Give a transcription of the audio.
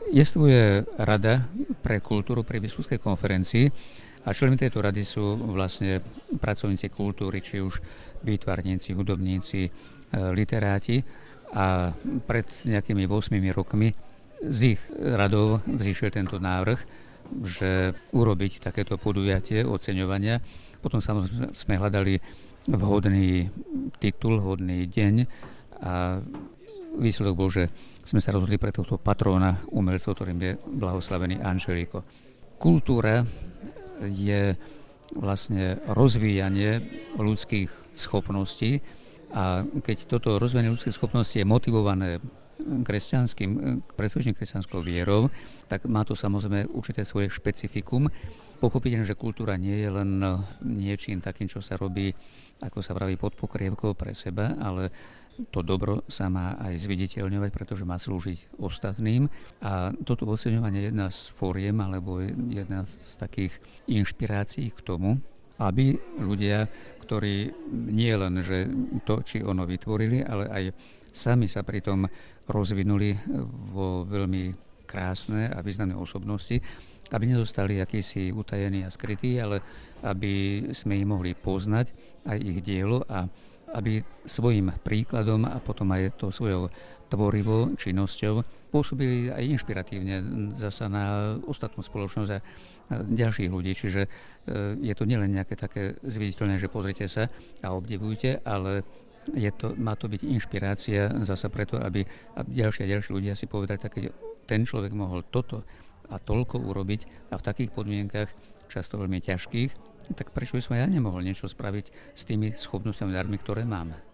Jestvuje Rada pre kultúru pri Biskupskej konferencii a členmi tejto rady sú vlastne pracovníci kultúry, či už výtvarníci, hudobníci, literáti. A pred nejakými 8 rokmi z ich radov vzýšiel tento návrh, že urobiť takéto podujatie oceňovania. Potom samozrejme sme hľadali vhodný titul, vhodný deň a výsledok bol, že sme sa rozhodli pre tohto patróna umelcov, ktorým je blahoslavený Anželiko. Kultúra je vlastne rozvíjanie ľudských schopností a keď toto rozvíjanie ľudských schopností je motivované presvedčením kresťanskou vierou, tak má to samozrejme určité svoje špecifikum. Pochopiteľne, že kultúra nie je len niečím takým, čo sa robí, ako sa vraví, pod pokrievkou pre seba, ale to dobro sa má aj zviditeľňovať, pretože má slúžiť ostatným. A toto oceňovanie je jedna z fóriem, alebo jedna z takých inšpirácií k tomu, aby ľudia, ktorí nie len, že to, či ono vytvorili, ale aj sami sa pritom rozvinuli vo veľmi krásne a významné osobnosti, aby nezostali akýsi utajení a skrytí, ale aby sme ich mohli poznať, aj ich dielo a aby svojim príkladom a potom aj to svojou tvorivou činnosťou pôsobili aj inšpiratívne zasa na ostatnú spoločnosť a ďalších ľudí. Čiže je to nielen nejaké také zviditeľné, že pozrite sa a obdivujte, ale má to byť inšpirácia zasa preto, aby ďalší a ďalší ľudia si povedali, tak keď ten človek mohol toto a toľko urobiť a v takých podmienkach, často veľmi ťažkých, tak prečo by som ja nemohol niečo spraviť s tými schopnosťami, darmi, ktoré mám?